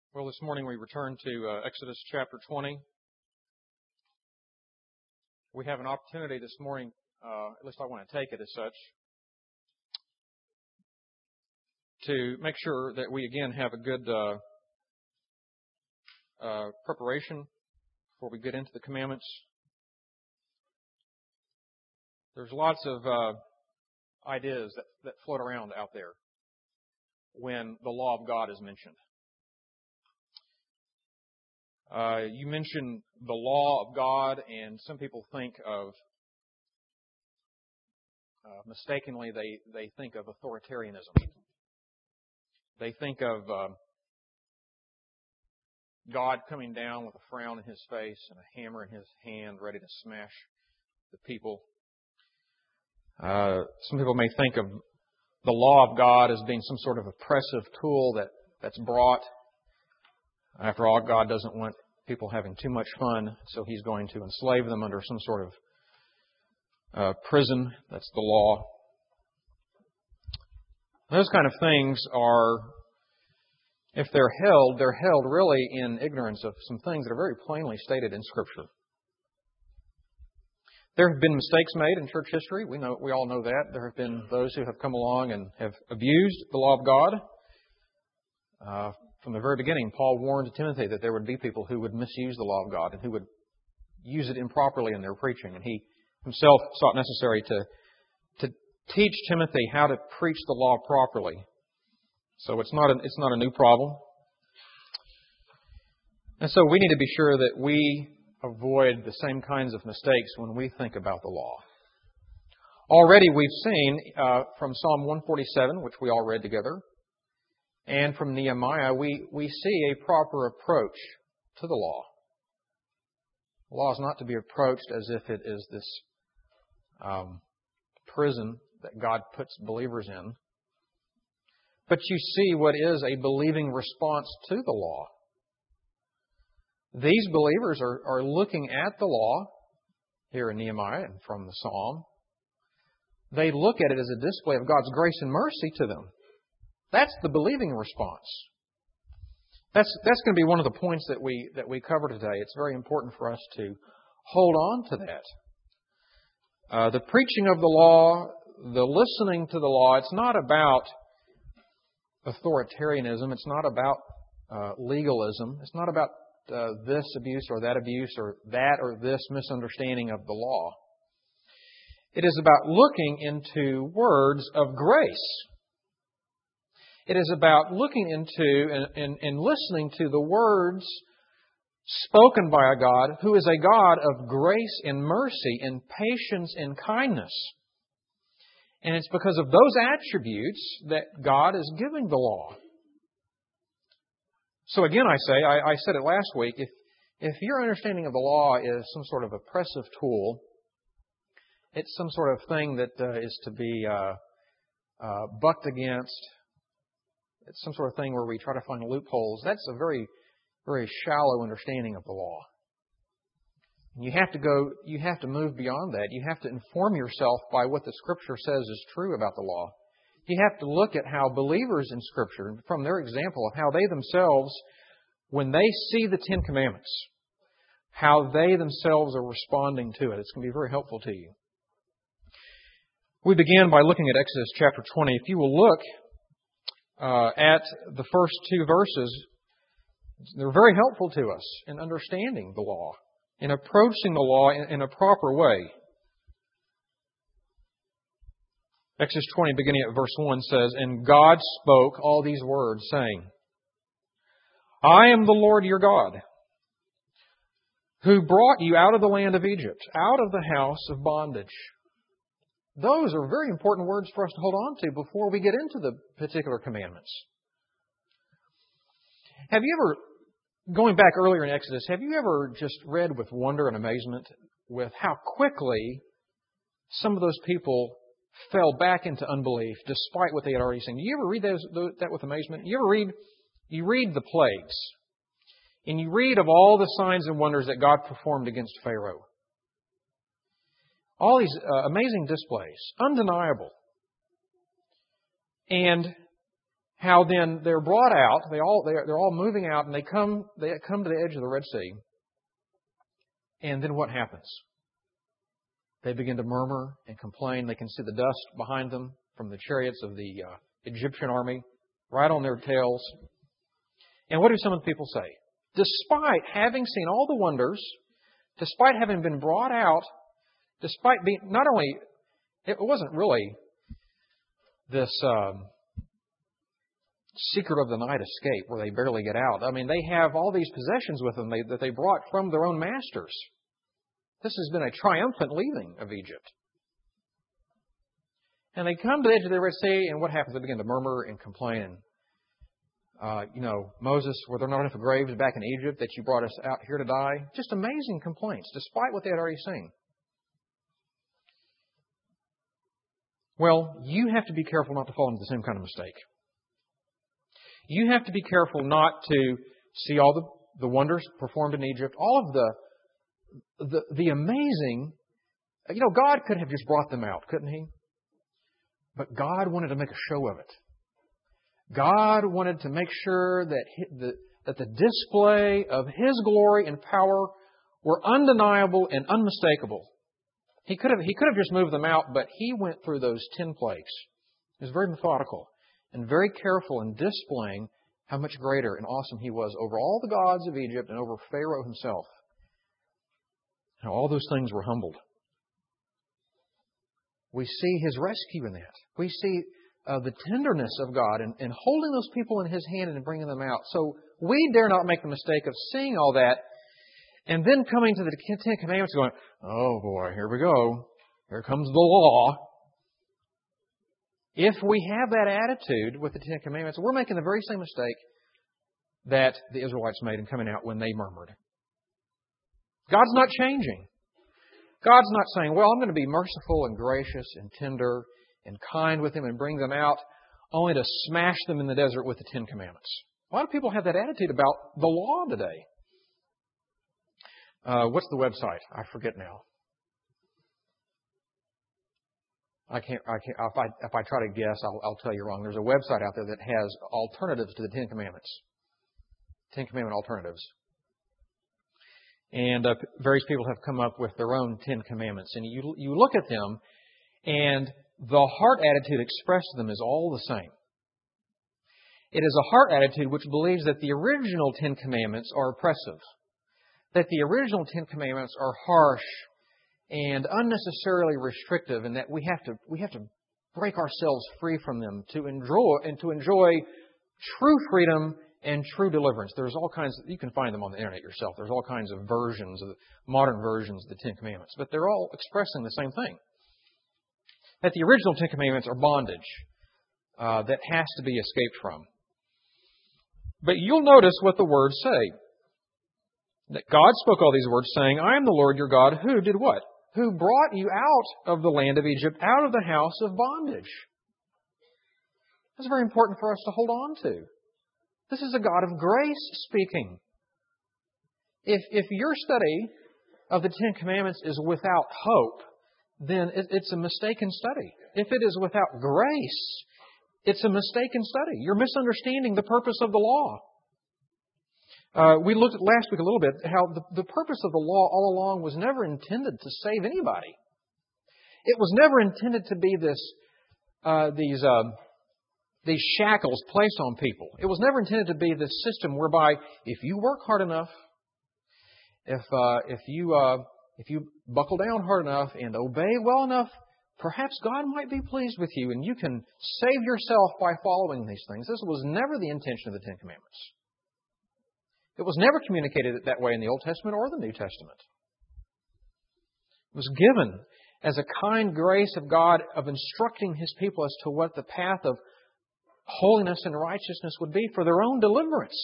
Well, this morning we return to Exodus chapter 20. We have an opportunity this morning, at least I want to take it as such, to make sure that we again have a good preparation before we get into the commandments. There's lots of ideas that float around out there when the law of God is mentioned. You mention the law of God, and some people think of, mistakenly, they think of authoritarianism. They think of God coming down with a frown in His face and a hammer in His hand, ready to smash the people. Some people may think of the law of God as being some sort of oppressive tool that's brought. After all, God doesn't want people having too much fun, so He's going to enslave them under some sort of prison. That's the law. Those kind of things are, if they're held really in ignorance of some things that are very plainly stated in Scripture. There have been mistakes made in church history. We all know that. There have been those who have come along and have abused the law of God. From the very beginning, Paul warned Timothy that there would be people who would misuse the law of God and who would use it improperly in their preaching. And he himself sought necessary to teach Timothy how to preach the law properly. So it's not a new problem. And so we need to be sure that we avoid the same kinds of mistakes when we think about the law. Already we've seen from Psalm 147, which we all read together, and from Nehemiah, we see a proper approach to the law. The law is not to be approached as if it is this prison that God puts believers in. But you see what is a believing response to the law. These believers are looking at the law here in Nehemiah and from the Psalm. They look at it as a display of God's grace and mercy to them. That's the believing response. That's going to be one of the points that we cover today. It's very important for us to hold on to that. The preaching of the law, the listening to the law, it's not about authoritarianism. It's not about legalism. It's not about this abuse or that or this misunderstanding of the law. It is about looking into words of grace. It is about looking into and listening to the words spoken by a God who is a God of grace and mercy and patience and kindness. And it's because of those attributes that God is giving the law. So again, I said it last week, if your understanding of the law is some sort of oppressive tool, it's some sort of thing that is to be bucked against, it's some sort of thing where we try to find loopholes, that's a very, very shallow understanding of the law. You have to move beyond that. You have to inform yourself by what the Scripture says is true about the law. You have to look at how believers in Scripture, from their example of how they themselves, when they see the Ten Commandments, how they themselves are responding to it. It's going to be very helpful to you. We began by looking at Exodus chapter 20. If you will look at the first two verses, they're very helpful to us in understanding the law, in approaching the law in a proper way. Exodus 20, beginning at verse 1, says, "And God spoke all these words, saying, I am the Lord your God, who brought you out of the land of Egypt, out of the house of bondage." Those are very important words for us to hold on to before we get into the particular commandments. Have you ever, going back earlier in Exodus, have you ever just read with wonder and amazement with how quickly some of those people fell back into unbelief despite what they had already seen? Do you ever read that with amazement? You read the plagues, and you read of all the signs and wonders that God performed against Pharaoh. All these amazing displays, undeniable. And how then they're brought out, they're all moving out, and they come to the edge of the Red Sea. And then what happens? They begin to murmur and complain. They can see the dust behind them from the chariots of the Egyptian army, right on their tails. And what do some of the people say? Despite having seen all the wonders, despite having been brought out, despite being, not only, it wasn't really this secret of the night escape where they barely get out. I mean, they have all these possessions with them that they brought from their own masters. This has been a triumphant leaving of Egypt. And they come to the edge of the Red Sea, and what happens? They begin to murmur and complain. Moses, were there not enough graves back in Egypt that you brought us out here to die? Just amazing complaints, despite what they had already seen. Well, you have to be careful not to fall into the same kind of mistake. You have to be careful not to see all the wonders performed in Egypt, all of the amazing. God could have just brought them out, couldn't He? But God wanted to make a show of it. God wanted to make sure that the display of His glory and power were undeniable and unmistakable. He could have just moved them out, but He went through those 10 plagues. He was very methodical and very careful in displaying how much greater and awesome He was over all the gods of Egypt and over Pharaoh himself. How all those things were humbled. We see His rescue in that. We see the tenderness of God in holding those people in His hand and bringing them out. So we dare not make the mistake of seeing all that and then coming to the 10 Commandments going, oh boy, here we go. Here comes the law. If we have that attitude with the 10 Commandments, we're making the very same mistake that the Israelites made in coming out when they murmured. God's not changing. God's not saying, well, I'm going to be merciful and gracious and tender and kind with them and bring them out, only to smash them in the desert with the 10 Commandments. A lot of people have that attitude about the law today. What's the website? I forget now. I can't. If I try to guess, I'll tell you wrong. There's a website out there that has alternatives to the 10 Commandments. 10 Commandment alternatives. And various people have come up with their own 10 Commandments. And you look at them, and the heart attitude expressed in them is all the same. It is a heart attitude which believes that the original 10 Commandments are oppressive, that the original 10 Commandments are harsh and unnecessarily restrictive, and that we have to break ourselves free from them to enjoy true freedom and true deliverance. There's all kinds you can find them on the internet yourself. There's all kinds of versions, modern versions of the 10 Commandments, but they're all expressing the same thing. That the original 10 Commandments are bondage that has to be escaped from. But you'll notice what the words say. That God spoke all these words saying, I am the Lord your God who did what? Who brought you out of the land of Egypt, out of the house of bondage. That's very important for us to hold on to. This is a God of grace speaking. If your study of the 10 Commandments is without hope, then it's a mistaken study. If it is without grace, it's a mistaken study. You're misunderstanding the purpose of the law. We looked at last week a little bit how the purpose of the law all along was never intended to save anybody. It was never intended to be these shackles placed on people. It was never intended to be this system whereby if you work hard enough, if you buckle down hard enough and obey well enough, perhaps God might be pleased with you and you can save yourself by following these things. This was never the intention of the 10 Commandments. It was never communicated that way in the Old Testament or the New Testament. It was given as a kind grace of God of instructing His people as to what the path of holiness and righteousness would be for their own deliverance.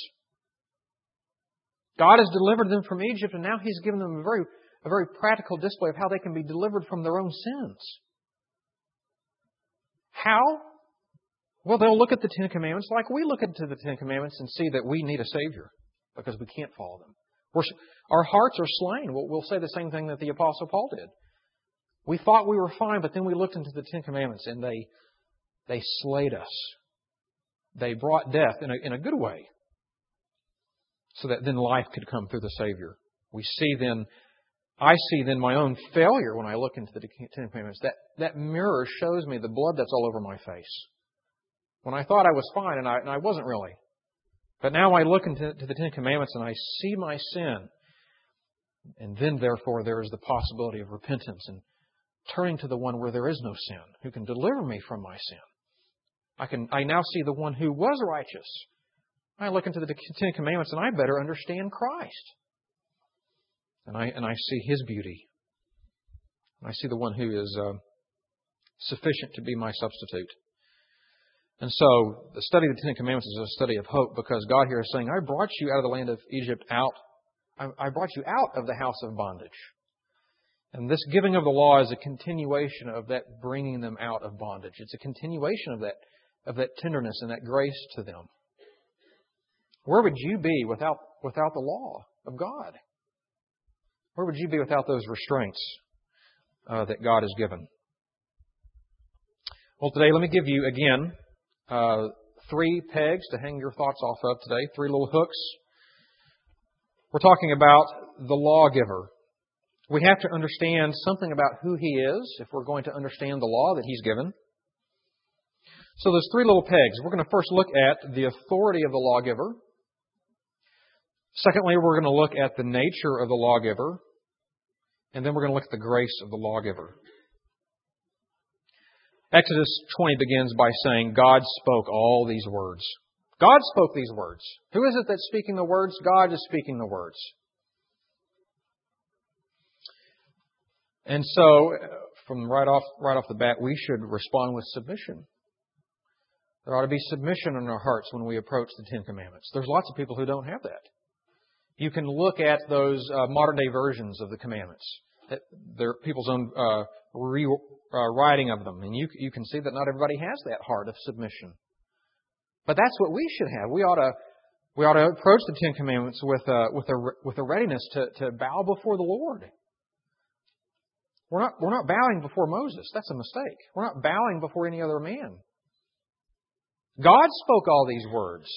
God has delivered them from Egypt, and now He's given them a very practical display of how they can be delivered from their own sins. How? Well, they'll look at the 10 Commandments like we look into the 10 Commandments and see that we need a Savior because we can't follow them. Our hearts are slain. We'll say the same thing that the Apostle Paul did. We thought we were fine, but then we looked into the 10 Commandments and they slayed us. They brought death in a good way, so that then life could come through the Savior. I see then my own failure when I look into the Ten Commandments. That mirror shows me the blood that's all over my face. When I thought I was fine, and I wasn't really. But now I look into the Ten Commandments and I see my sin. And then, therefore, there is the possibility of repentance and turning to the one where there is no sin, who can deliver me from my sin. I now see the one who was righteous. I look into the Ten Commandments and I better understand Christ. And I see His beauty. I see the one who is sufficient to be my substitute. And so, the study of the Ten Commandments is a study of hope, because God here is saying, I brought you out of the land of Egypt I brought you out of the house of bondage. And this giving of the law is a continuation of that bringing them out of bondage. It's a continuation of that tenderness and that grace to them. Where would you be without the law of God? Where would you be without those restraints that God has given? Well, today let me give you again 3 pegs to hang your thoughts off of today. 3 little hooks. We're talking about the lawgiver. We have to understand something about who He is if we're going to understand the law that He's given. So there's 3 little pegs. We're going to first look at the authority of the lawgiver. Secondly, we're going to look at the nature of the lawgiver. And then we're going to look at the grace of the lawgiver. Exodus 20 begins by saying, God spoke all these words. God spoke these words. Who is it that's speaking the words? God is speaking the words. And so, from right off the bat, we should respond with submission. There ought to be submission in our hearts when we approach the Ten Commandments. There's lots of people who don't have that. You can look at those modern-day versions of the commandments. They're people's own writing of them. And you can see that not everybody has that heart of submission. But that's what we should have. We ought to approach the Ten Commandments with a readiness to bow before the Lord. We're not bowing before Moses. That's a mistake. We're not bowing before any other man. God spoke all these words.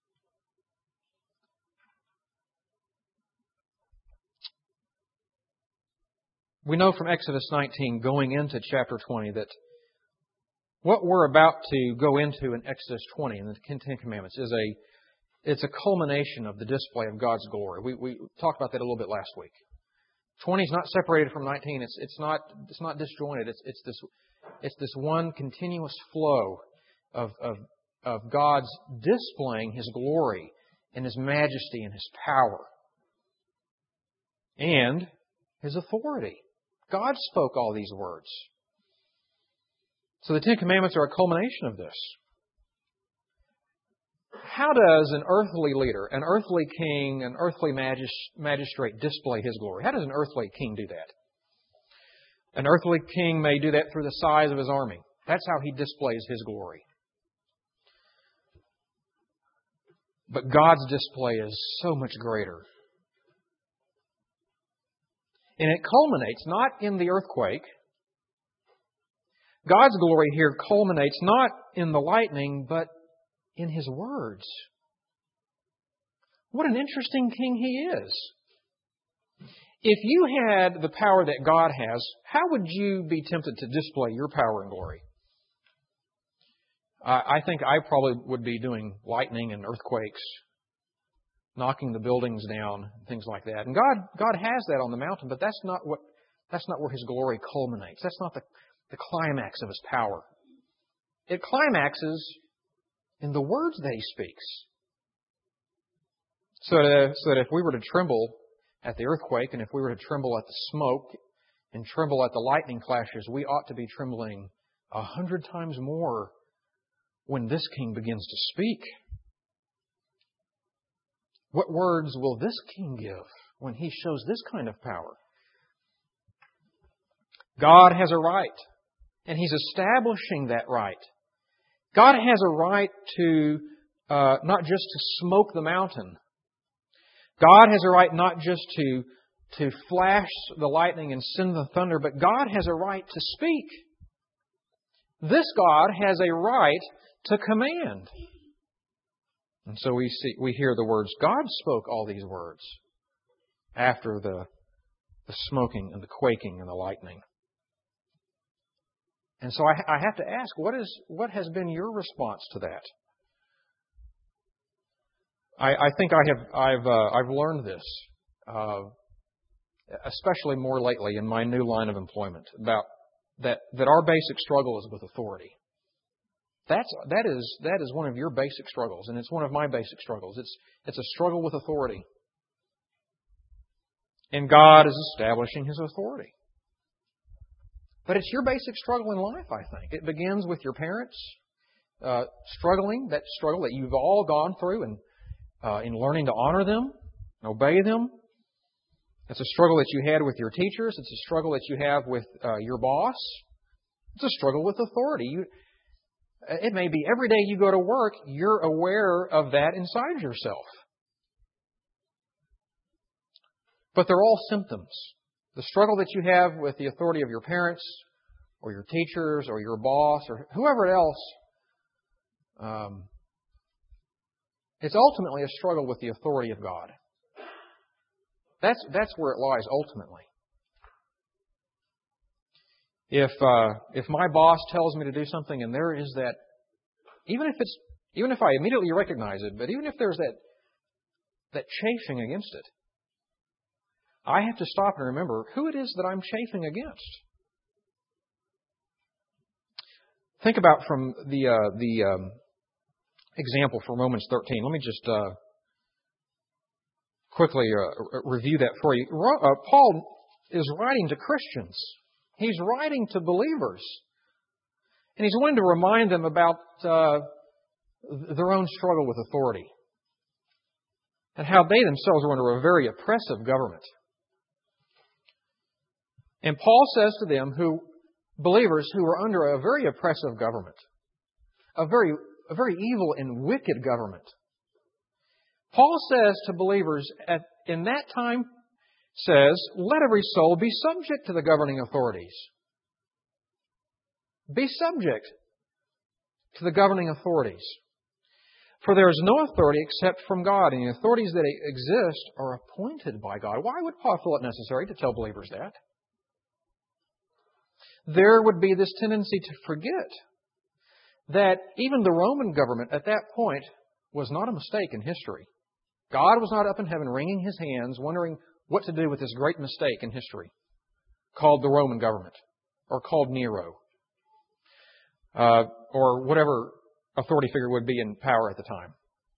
We know from Exodus 19, going into chapter 20, that what we're about to go into in Exodus 20 in the Ten Commandments it's a culmination of the display of God's glory. We talked about that a little bit last week. 20 is not separated from 19. It's not disjointed. It's this one continuous flow of God's displaying His glory and His majesty and His power and His authority. God spoke all these words. So the Ten Commandments are a culmination of this. How does an earthly leader, an earthly king, an earthly magistrate display his glory? How does an earthly king do that? An earthly king may do that through the size of his army. That's how he displays his glory. But God's display is so much greater. And it culminates not in the earthquake. God's glory here culminates not in the lightning, but in His words. What an interesting king He is. If you had the power that God has, how would you be tempted to display your power and glory? I think I probably would be doing lightning and earthquakes, knocking the buildings down, things like that. And God has that on the mountain, but that's not where His glory culminates. That's not the climax of His power. It climaxes in the words that He speaks. So that if we were to tremble at the earthquake, and if we were to tremble at the smoke, and tremble at the lightning flashes, we ought to be trembling 100 times more when this King begins to speak. What words will this King give when He shows this kind of power? God has a right, and He's establishing that right. God has a right to not just to smoke the mountain. God has a right not just to flash the lightning and send the thunder, but God has a right to speak. This God has a right to command. And so we hear the words, God spoke all these words after the smoking and the quaking and the lightning. And so I have to ask, what has been your response to that? I think I've learned this, especially more lately in my new line of employment, about that our basic struggle is with authority. That is one of your basic struggles, and it's one of my basic struggles. It's a struggle with authority. And God is establishing His authority. But it's your basic struggle in life, I think. It begins with your parents struggling, that struggle that you've all gone through in learning to honor them, and obey them. It's a struggle that you had with your teachers. It's a struggle that you have with your boss. It's a struggle with authority. It may be every day you go to work, you're aware of that inside yourself. But they're all symptoms. The struggle that you have with the authority of your parents, or your teachers, or your boss, or whoever else, it's ultimately a struggle with the authority of God. That's where it lies ultimately. If my boss tells me to do something and there is that, even if I immediately recognize it, but even if there's that chafing against it, I have to stop and remember who it is that I'm chafing against. Think about from the example from Romans 13. Let me just quickly review that for you. Paul is writing to Christians. He's writing to believers. And he's wanting to remind them about their own struggle with authority and how they themselves are under a very oppressive government. And Paul says to them, believers who are under a very oppressive government, a very evil and wicked government. Paul says to believers in that time, let every soul be subject to the governing authorities. Be subject to the governing authorities. For there is no authority except from God, and the authorities that exist are appointed by God. Why would Paul feel it necessary to tell believers that? There would be this tendency to forget that even the Roman government at that point was not a mistake in history. God was not up in heaven wringing His hands, wondering what to do with this great mistake in history called the Roman government, or called Nero, or whatever authority figure would be in power at the time.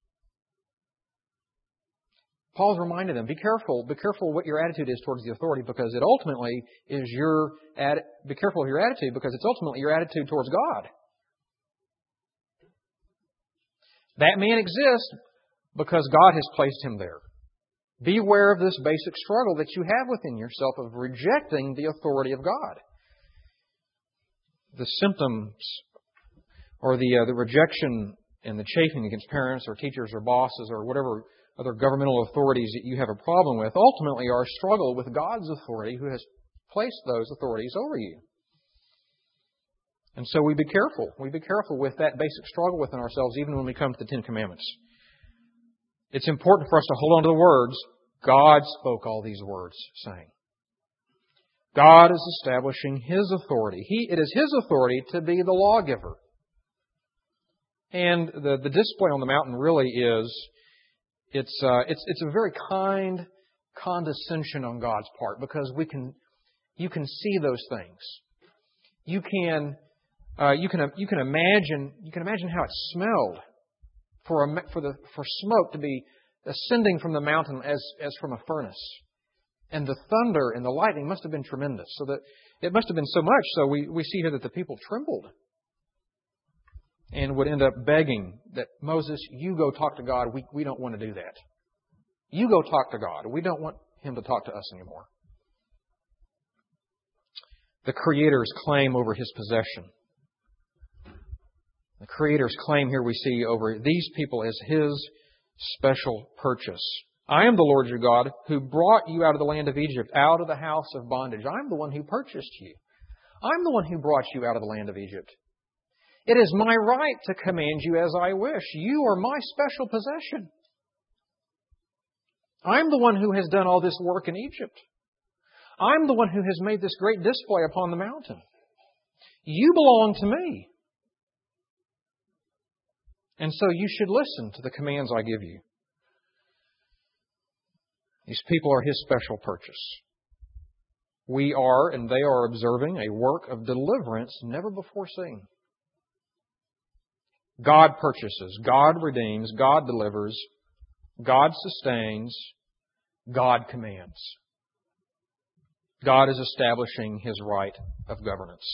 Paul's reminded them, be careful what your attitude is towards the authority, because it ultimately is be careful of your attitude, because it's ultimately your attitude towards God. That man exists because God has placed him there. Beware of this basic struggle that you have within yourself of rejecting the authority of God. The symptoms, or the rejection and the chafing against parents or teachers or bosses or whatever other governmental authorities that you have a problem with, ultimately are a struggle with God's authority, who has placed those authorities over you. And so we be careful. We be careful with that basic struggle within ourselves, even when we come to the Ten Commandments. It's important for us to hold on to the words, God spoke all these words, saying. God is establishing His authority. It is His authority to be the lawgiver. And the display on the mountain really is, it's a very kind condescension on God's part, because you can see those things. You can imagine how it smelled for smoke to be ascending from the mountain as from a furnace. And the thunder and the lightning must have been tremendous. So that it must have been so much so we see here that the people trembled and would end up begging that, Moses, you go talk to God. We don't want to do that. You go talk to God. We don't want Him to talk to us anymore. The Creator's claim over His possession. The Creator's claim here we see over these people as His special purchase. I am the Lord your God who brought you out of the land of Egypt, out of the house of bondage. I'm the one who purchased you. I'm the one who brought you out of the land of Egypt. It is my right to command you as I wish. You are my special possession. I'm the one who has done all this work in Egypt. I'm the one who has made this great display upon the mountain. You belong to me. And so you should listen to the commands I give you. These people are His special purchase. We are, and they are observing a work of deliverance never before seen. God purchases, God redeems, God delivers, God sustains, God commands. God is establishing His right of governance.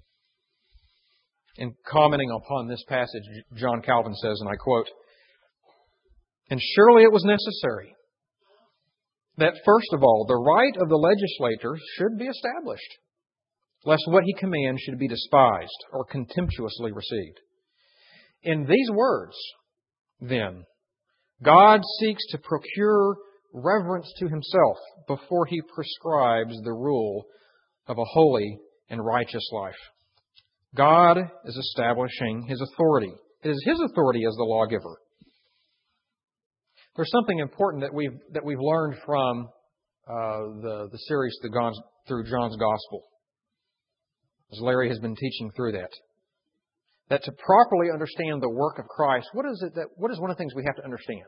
In commenting upon this passage, John Calvin says, and I quote, "And surely it was necessary that, first of all, the right of the legislator should be established, lest what he commands should be despised or contemptuously received. In these words, then, God seeks to procure reverence to Himself before He prescribes the rule of a holy and righteous life. God is establishing His authority. It is His authority as the lawgiver. There's something important that we've learned from the series through John's Gospel, as Larry has been teaching through that. That to properly understand the work of Christ, what is one of the things we have to understand?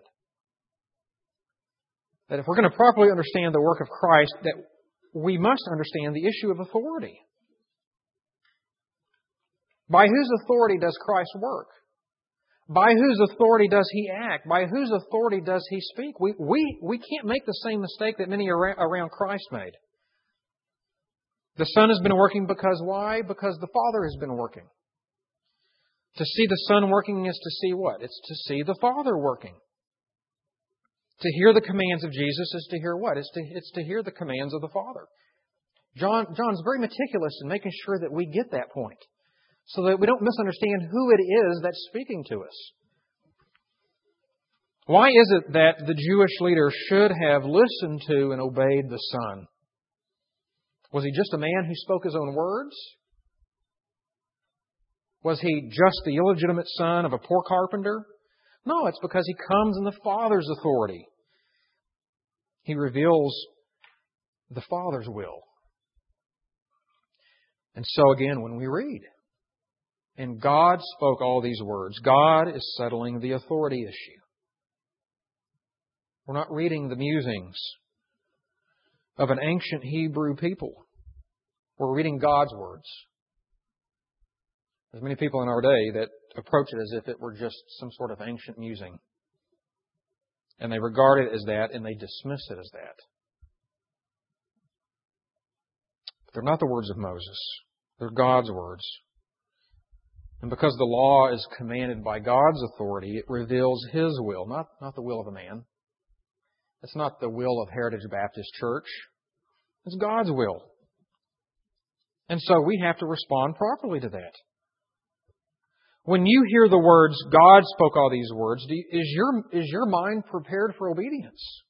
That if we're going to properly understand the work of Christ, that we must understand the issue of authority. By whose authority does Christ work? By whose authority does He act? By whose authority does He speak? We can't make the same mistake that many around Christ made. The Son has been working because why? Because the Father has been working. To see the Son working is to see what? It's to see the Father working. To hear the commands of Jesus is to hear what? It's to hear the commands of the Father. John's very meticulous in making sure that we get that point, so that we don't misunderstand who it is that's speaking to us. Why is it that the Jewish leader should have listened to and obeyed the Son? Was He just a man who spoke his own words? Was He just the illegitimate son of a poor carpenter? No, it's because He comes in the Father's authority. He reveals the Father's will. And so again, when we read, "And God spoke all these words," God is settling the authority issue. We're not reading the musings of an ancient Hebrew people. We're reading God's words. There's many people in our day that approach it as if it were just some sort of ancient musing. And they regard it as that, and they dismiss it as that. But they're not the words of Moses. They're God's words. And because the law is commanded by God's authority, it reveals His will, not the will of a man. It's not the will of Heritage Baptist Church. It's God's will. And so we have to respond properly to that. When you hear the words, "God spoke all these words," is your mind prepared for obedience?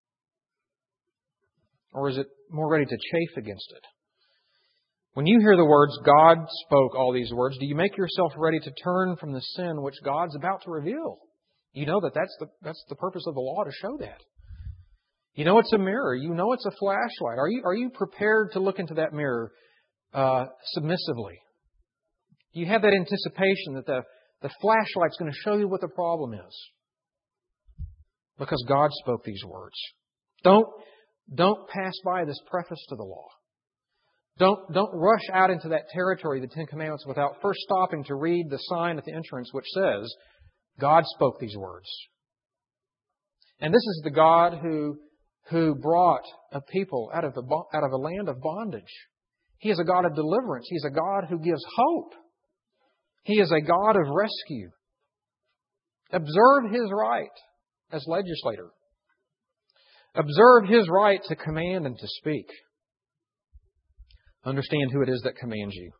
Or is it more ready to chafe against it? When you hear the words, "God spoke all these words," do you make yourself ready to turn from the sin which God's about to reveal? You know that's the purpose of the law, to show that. You know it's a mirror. You know it's a flashlight. Are you prepared to look into that mirror submissively? You have that anticipation that the flashlight's going to show you what the problem is. Because God spoke these words. Don't pass by this preface to the law. Don't rush out into that territory, the Ten Commandments, without first stopping to read the sign at the entrance which says, "God spoke these words." And this is the God who brought a people out of a land of bondage. He is a God of deliverance. He is a God who gives hope. He is a God of rescue. Observe His right as legislator. Observe His right to command and to speak. Understand who it is that commands you.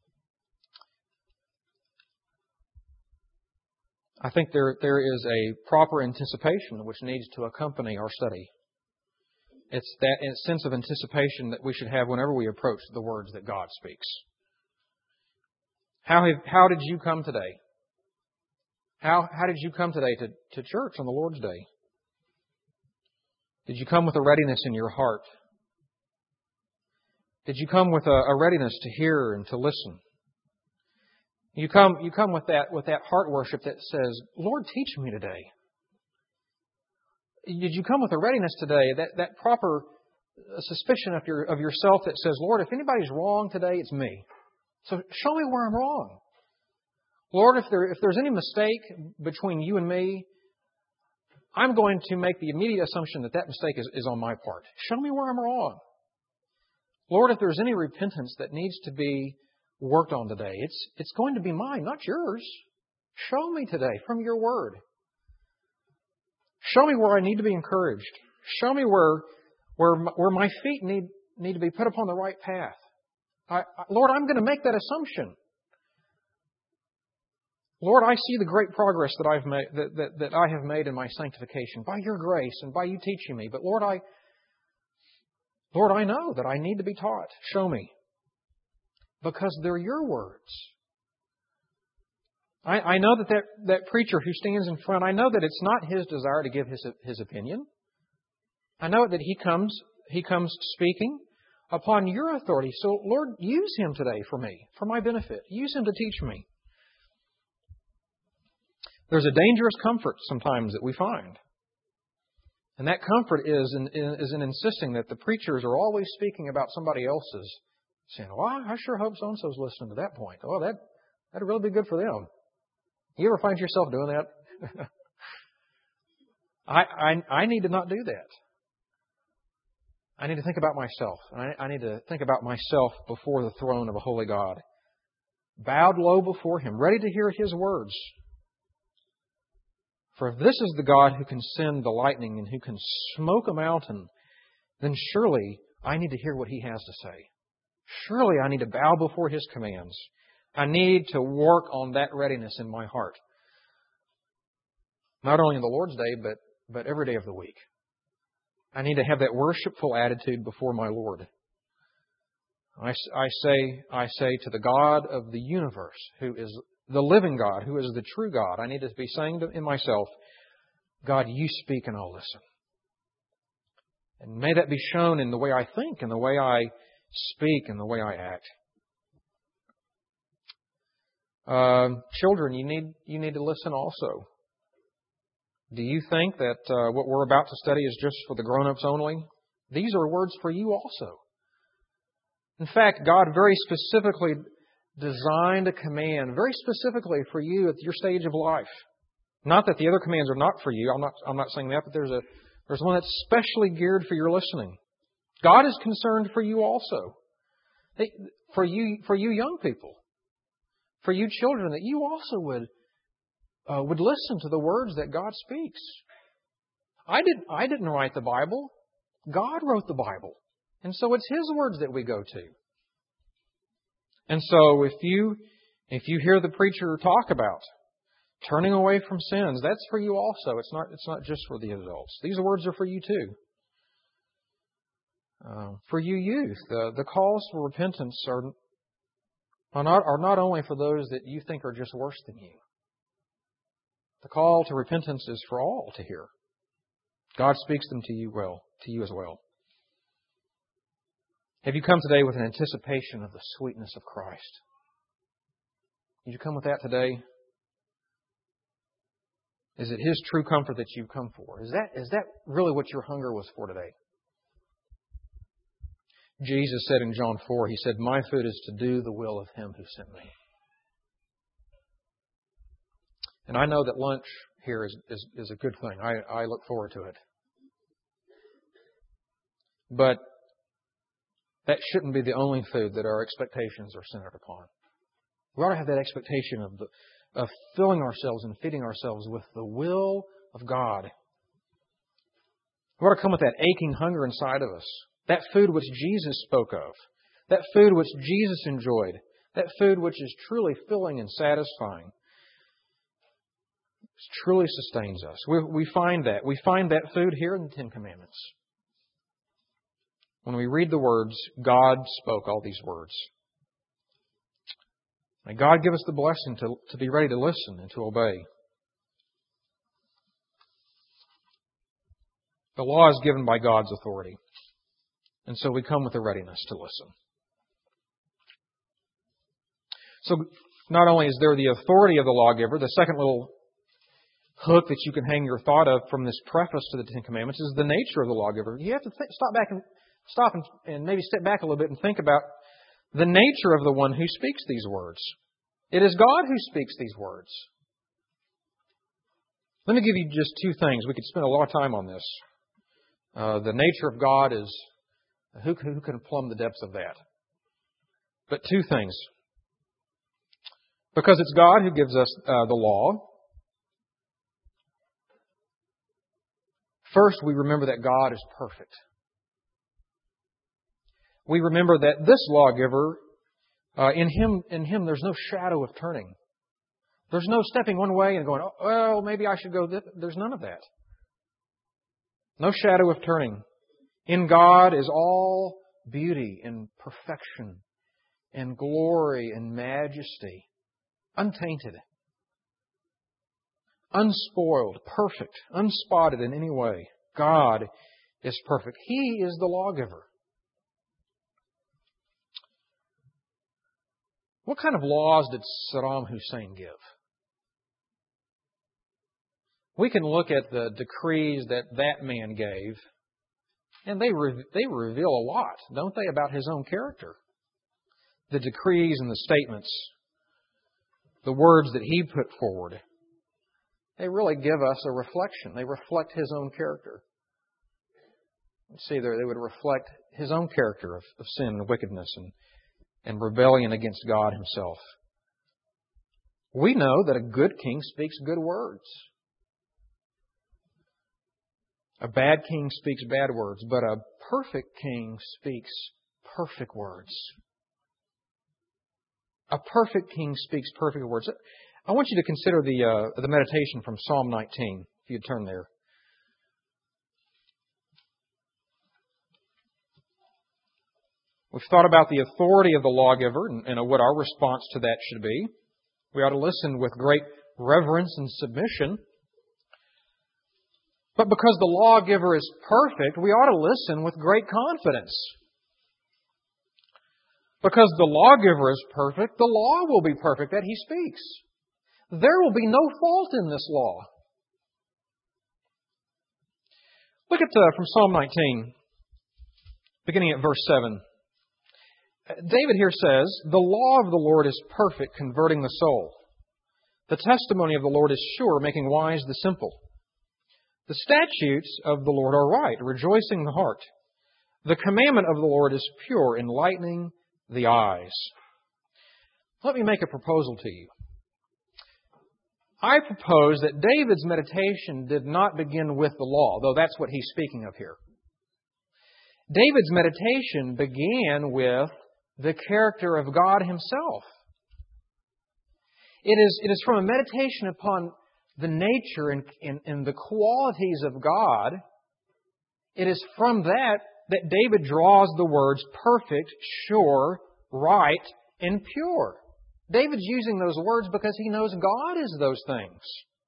I think there is a proper anticipation which needs to accompany our study. It's that sense of anticipation that we should have whenever we approach the words that God speaks. How did you come today? How did you come today to church on the Lord's Day? Did you come with a readiness in your heart? Did you come with a readiness to hear and to listen? You come with that heart worship that says, Lord, teach me today. Did you come with a readiness today, that proper suspicion of yourself that says, Lord, if anybody's wrong today, it's me. So show me where I'm wrong. Lord, if there's any mistake between you and me, I'm going to make the immediate assumption that mistake is on my part. Show me where I'm wrong. Lord, if there's any repentance that needs to be worked on today, it's going to be mine, not yours. Show me today from your word. Show me where I need to be encouraged. Show me where my feet need to be put upon the right path. Lord, I'm going to make that assumption. Lord, I see the great progress that I've made, that I have made in my sanctification by your grace and by you teaching me. But Lord, I know that I need to be taught. Show me. Because they're your words. I know that preacher who stands in front, I know that it's not his desire to give his opinion. I know that he comes speaking upon your authority. So, Lord, use him today for me, for my benefit. Use him to teach me. There's a dangerous comfort sometimes that we find. And that comfort is in insisting that the preachers are always speaking about somebody else's, saying, well, I sure hope so-and-so's listening to that point. Oh, that'd really be good for them. You ever find yourself doing that? I need to not do that. I need to think about myself. I need to think about myself before the throne of a holy God. Bowed low before Him, ready to hear His words. For if this is the God who can send the lightning and who can smoke a mountain, then surely I need to hear what He has to say. Surely I need to bow before His commands. I need to work on that readiness in my heart. Not only on the Lord's Day, but every day of the week. I need to have that worshipful attitude before my Lord. I say to the God of the universe, who is the living God, who is the true God, I need to be saying in myself, God, you speak and I'll listen. And may that be shown in the way I think, and the way I speak, and the way I act. Children, you need to listen also. Do you think that what we're about to study is just for the grown-ups only? These are words for you also. In fact, God very specifically designed a command, very specifically for you at your stage of life. Not that the other commands are not for you. I'm not saying that, but there's one that's specially geared for your listening. God is concerned for you also. For you young people. For you children, that you also would listen to the words that God speaks. I didn't write the Bible. God wrote the Bible. And so it's His words that we go to. And so if you hear the preacher talk about turning away from sins, that's for you also. It's not just for the adults. These words are for you too. For you youth, the calls for repentance are not only for those that you think are just worse than you. The call to repentance is for all to hear. God speaks them to you as well. Have you come today with an anticipation of the sweetness of Christ? Did you come with that today? Is it His true comfort that you've come for? Is that really what your hunger was for today? Jesus said in John 4, He said, my food is to do the will of Him who sent me. And I know that lunch here is a good thing. I look forward to it. But that shouldn't be the only food that our expectations are centered upon. We ought to have that expectation of filling ourselves and feeding ourselves with the will of God. We ought to come with that aching hunger inside of us. That food which Jesus spoke of. That food which Jesus enjoyed. That food which is truly filling and satisfying. Truly sustains us. We find that. We find that food here in the Ten Commandments. When we read the words, God spoke all these words. May God give us the blessing to be ready to listen and to obey. The law is given by God's authority, and so we come with a readiness to listen. So not only is there the authority of the lawgiver, the second little hook that you can hang your thought of from this preface to the Ten Commandments is the nature of the lawgiver. You have to stop and maybe step back a little bit and think about the nature of the one who speaks these words. It is God who speaks these words. Let me give you just two things. We could spend a lot of time on this. The nature of God is, who can plumb the depths of that? But two things. Because it's God who gives us the law. First, we remember that God is perfect. We remember that this lawgiver, in Him there's no shadow of turning. There's no stepping one way and going, oh, well, maybe I should go this. There's none of that. No shadow of turning. In God is all beauty and perfection and glory and majesty. Untainted. Unspoiled. Perfect. Unspotted in any way. God is perfect. He is the lawgiver. What kind of laws did Saddam Hussein give? We can look at the decrees that man gave, and they reveal a lot, don't they, about his own character? The decrees and the statements, the words that he put forward, they really give us a reflection. They reflect his own character. See, they would reflect his own character of sin and wickedness and rebellion against God Himself. We know that a good king speaks good words. A bad king speaks bad words, but a perfect king speaks perfect words. A perfect king speaks perfect words. I want you to consider the meditation from Psalm 19, if you'd turn there. We've thought about the authority of the lawgiver and what our response to that should be. We ought to listen with great reverence and submission. But because the lawgiver is perfect, we ought to listen with great confidence. Because the lawgiver is perfect, the law will be perfect that He speaks. There will be no fault in this law. Look at from Psalm 19, beginning at verse 7. David here says, "The law of the Lord is perfect, converting the soul. The testimony of the Lord is sure, making wise the simple. The statutes of the Lord are right, rejoicing the heart. The commandment of the Lord is pure, enlightening the eyes." Let me make a proposal to you. I propose that David's meditation did not begin with the law, though that's what he's speaking of here. David's meditation began with the character of God Himself. It is from a meditation upon the nature and the qualities of God. It is from that David draws the words perfect, sure, right, and pure. David's using those words because he knows God is those things.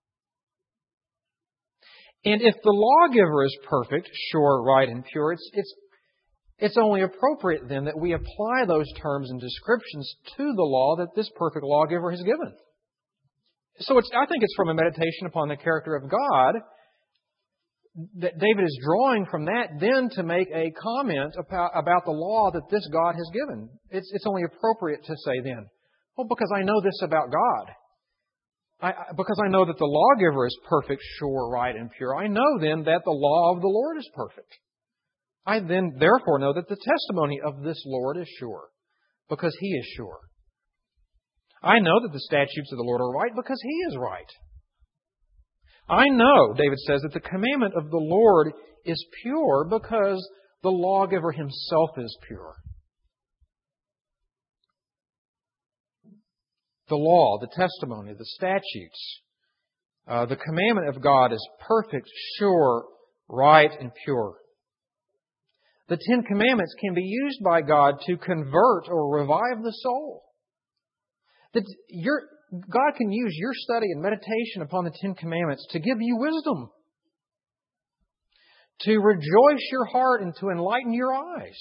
And if the lawgiver is perfect, sure, right, and pure, it's only appropriate then that we apply those terms and descriptions to the law that this perfect lawgiver has given. So I think it's from a meditation upon the character of God that David is drawing from that then to make a comment about the law that this God has given. It's only appropriate to say then, well, because I know this about God. Because I know that the lawgiver is perfect, sure, right, and pure. I know then that the law of the Lord is perfect. I then therefore know that the testimony of this Lord is sure, because He is sure. I know that the statutes of the Lord are right, because He is right. I know, David says, that the commandment of the Lord is pure, because the lawgiver Himself is pure. The law, the testimony, the statutes, the commandment of God is perfect, sure, right, and pure. The Ten Commandments can be used by God to convert or revive the soul. That God can use your study and meditation upon the Ten Commandments to give you wisdom, to rejoice your heart and to enlighten your eyes.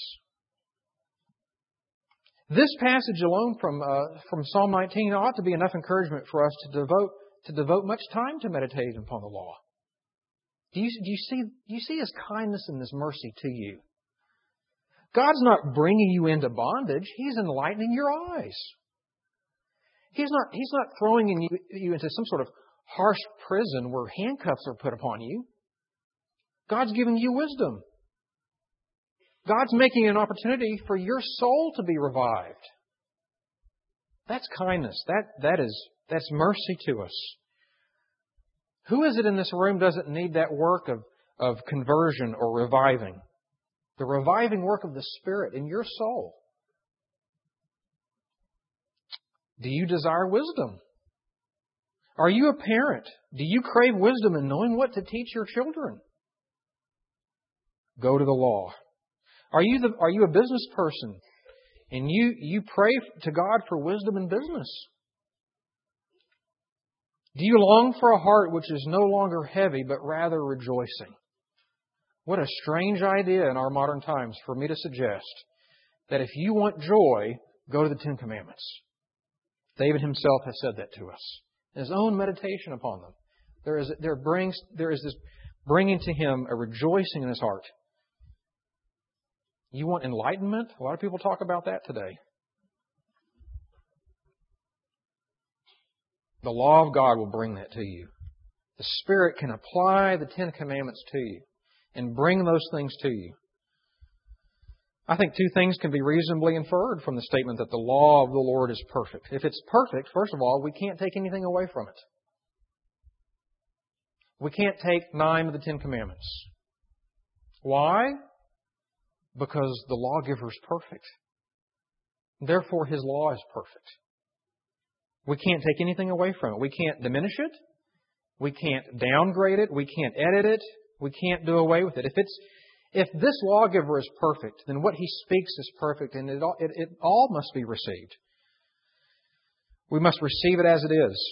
This passage alone from Psalm 19 ought to be enough encouragement for us to devote much time to meditating upon the law. Do you see His kindness and His mercy to you? God's not bringing you into bondage. He's enlightening your eyes. He's not throwing you into some sort of harsh prison where handcuffs are put upon you. God's giving you wisdom. God's making an opportunity for your soul to be revived. That's kindness. That's mercy to us. Who is it in this room doesn't need that work of conversion or reviving? The reviving work of the Spirit in your soul. Do you desire wisdom? Are you a parent? Do you crave wisdom in knowing what to teach your children? Go to the law. Are you a business person and you pray to God for wisdom in business? Do you long for a heart which is no longer heavy but rather rejoicing? What a strange idea in our modern times for me to suggest that if you want joy, go to the Ten Commandments. David himself has said that to us. His own meditation upon them. There is this bringing to him a rejoicing in his heart. You want enlightenment? A lot of people talk about that today. The law of God will bring that to you. The Spirit can apply the Ten Commandments to you and bring those things to you. I think two things can be reasonably inferred from the statement that the law of the Lord is perfect. If it's perfect, first of all, we can't take anything away from it. We can't take 9 of the 10 Commandments. Why? Because the lawgiver is perfect. Therefore, His law is perfect. We can't take anything away from it. We can't diminish it. We can't downgrade it. We can't edit it. We can't do away with it. If this lawgiver is perfect, then what He speaks is perfect, and it all must be received. We must receive it as it is.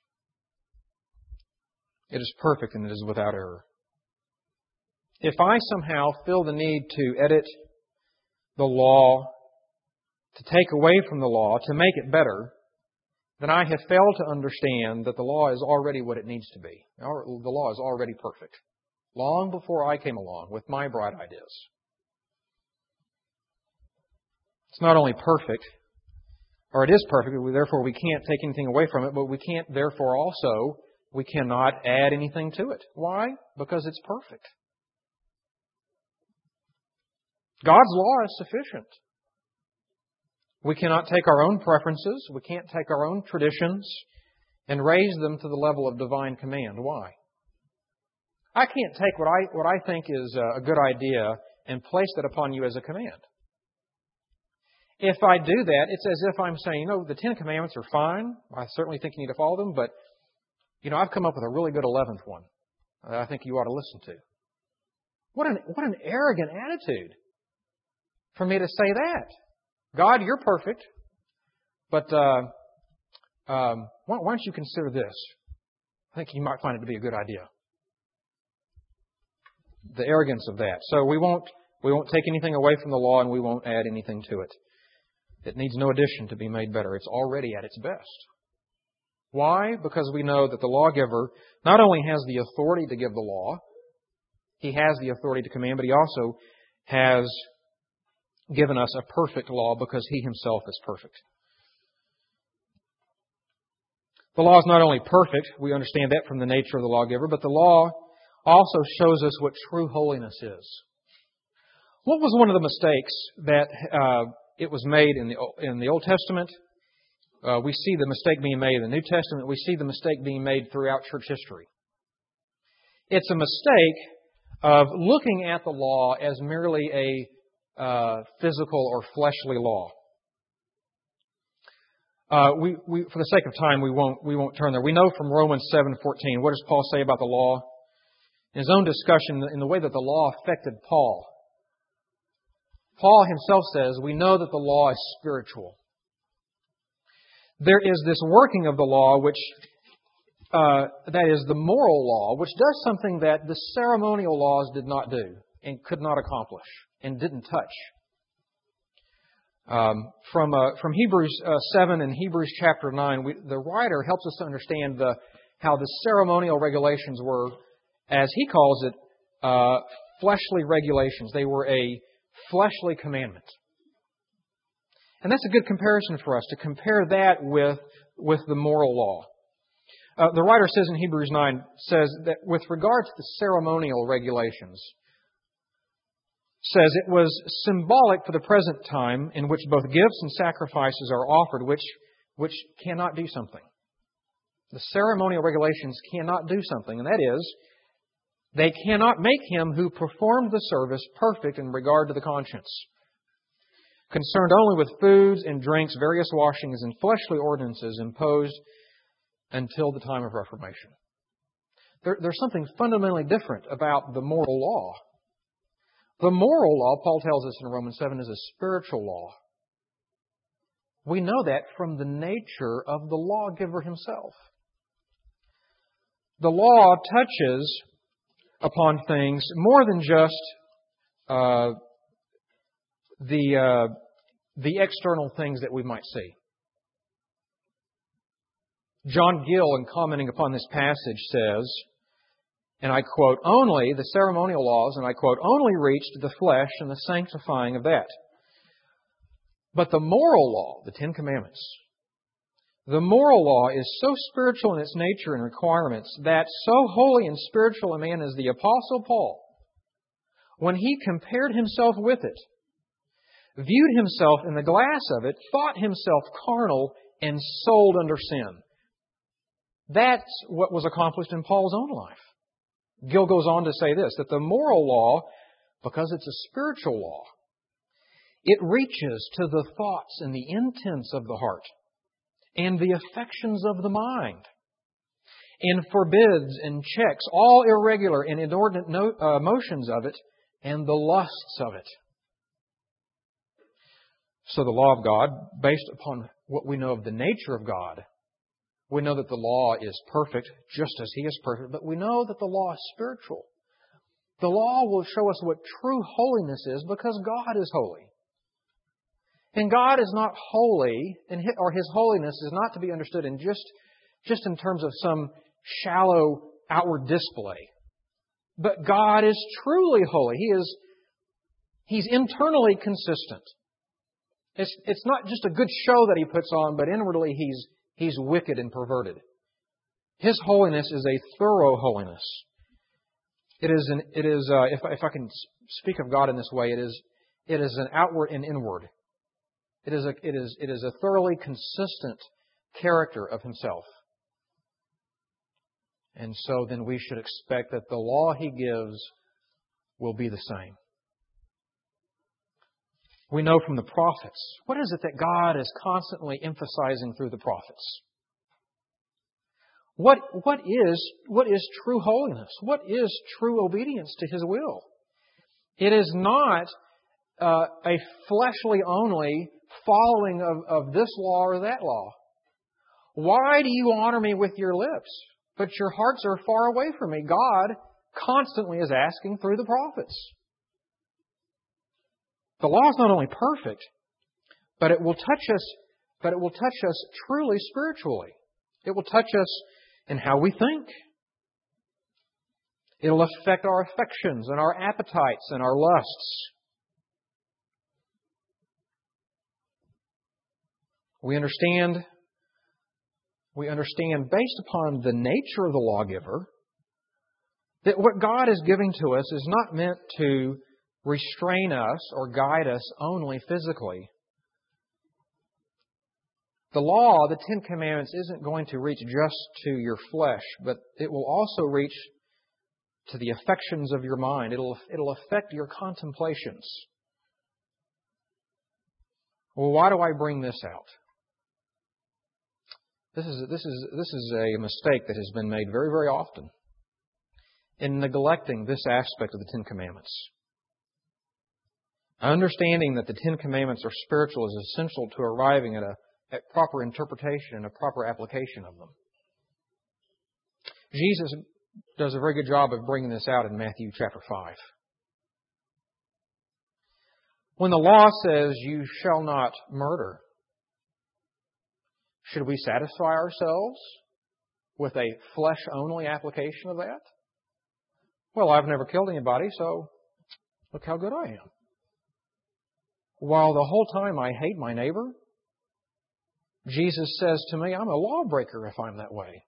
It is perfect and it is without error. If I somehow feel the need to edit the law, to take away from the law, to make it better, then I have failed to understand that the law is already what it needs to be. The law is already perfect. Long before I came along with my bright ideas. It's not only perfect, or it is perfect, therefore we can't take anything away from it, but we cannot add anything to it. Why? Because it's perfect. God's law is sufficient. We cannot take our own preferences, we can't take our own traditions and raise them to the level of divine command. Why? I can't take what I think is a good idea and place that upon you as a command. If I do that, it's as if I'm saying, the 10 Commandments are fine. I certainly think you need to follow them, but, I've come up with a really good 11th one that I think you ought to listen to. What an arrogant attitude for me to say that. God, you're perfect, but why don't you consider this? I think you might find it to be a good idea. The arrogance of that. So we won't take anything away from the law and we won't add anything to it. It needs no addition to be made better. It's already at its best. Why? Because we know that the lawgiver not only has the authority to give the law, He has the authority to command, but He also has given us a perfect law because He Himself is perfect. The law is not only perfect, we understand that from the nature of the lawgiver, but the law also shows us what true holiness is. What was one of the mistakes that it was made in the Old Testament? We see the mistake being made in the New Testament. We see the mistake being made throughout church history. It's a mistake of looking at the law as merely a physical or fleshly law. For the sake of time, we won't turn there. We know from Romans 7:14. What does Paul say about the law? In his own discussion, in the way that the law affected Paul. Paul himself says, we know that the law is spiritual. there is this working of the law, which that is the moral law, which does something that the ceremonial laws did not do and could not accomplish and didn't touch. From Hebrews 7 and Hebrews chapter 9, the writer helps us to understand how the ceremonial regulations were, as he calls it, fleshly regulations. They were a fleshly commandment. And that's a good comparison for us, to compare that with the moral law. The writer says in Hebrews 9, says that with regard to the ceremonial regulations, says it was symbolic for the present time in which both gifts and sacrifices are offered, which cannot do something. The ceremonial regulations cannot do something, and that is, they cannot make him who performed the service perfect in regard to the conscience, concerned only with foods and drinks, various washings, and fleshly ordinances imposed until the time of Reformation. There's something fundamentally different about the moral law. The moral law, Paul tells us in Romans 7, is a spiritual law. We know that from the nature of the lawgiver himself. The law touches upon things more than just the external things that we might see. John Gill, in commenting upon this passage, says, and I quote, "Only the ceremonial laws," and I quote, "only reached the flesh and the sanctifying of that. But the moral law, the Ten Commandments, the moral law is so spiritual in its nature and requirements that so holy and spiritual a man as the Apostle Paul, when he compared himself with it, viewed himself in the glass of it, thought himself carnal and sold under sin." That's what was accomplished in Paul's own life. Gill goes on to say this, that the moral law, because it's a spiritual law, it reaches to the thoughts and the intents of the heart and the affections of the mind, and forbids and checks all irregular and inordinate motions of it and the lusts of it. So the law of God, based upon what we know of the nature of God, we know that the law is perfect, just as He is perfect, but we know that the law is spiritual. The law will show us what true holiness is because God is holy. And God is not holy, or His holiness is not to be understood in just in terms of some shallow outward display. But God is truly holy. He's internally consistent. It's not just a good show that He puts on, but inwardly He's wicked and perverted. His holiness is a thorough holiness. It is, if I can speak of God in this way, it is an outward and inward. It is a thoroughly consistent character of Himself. And so then we should expect that the law He gives will be the same. We know from the prophets. What is it that God is constantly emphasizing through the prophets? What is true holiness? What is true obedience to His will? It is not a fleshly only following of this law or that law. Why do you honor me with your lips, but your hearts are far away from me? God constantly is asking through the prophets. The law is not only perfect, but it will touch us. But it will touch us truly spiritually. It will touch us in how we think. It will affect our affections and our appetites and our lusts. We understand based upon the nature of the lawgiver that what God is giving to us is not meant to restrain us or guide us only physically. The law, the Ten Commandments, isn't going to reach just to your flesh, but it will also reach to the affections of your mind. It'll affect your contemplations. Well, why do I bring this out? This is a mistake that has been made very, very often in neglecting this aspect of the Ten Commandments. Understanding that the Ten Commandments are spiritual is essential to arriving at a proper interpretation and a proper application of them. Jesus does a very good job of bringing this out in Matthew chapter 5. When the law says, "You shall not murder," should we satisfy ourselves with a flesh-only application of that? Well, I've never killed anybody, so look how good I am. While the whole time I hate my neighbor, Jesus says to me, I'm a lawbreaker if I'm that way.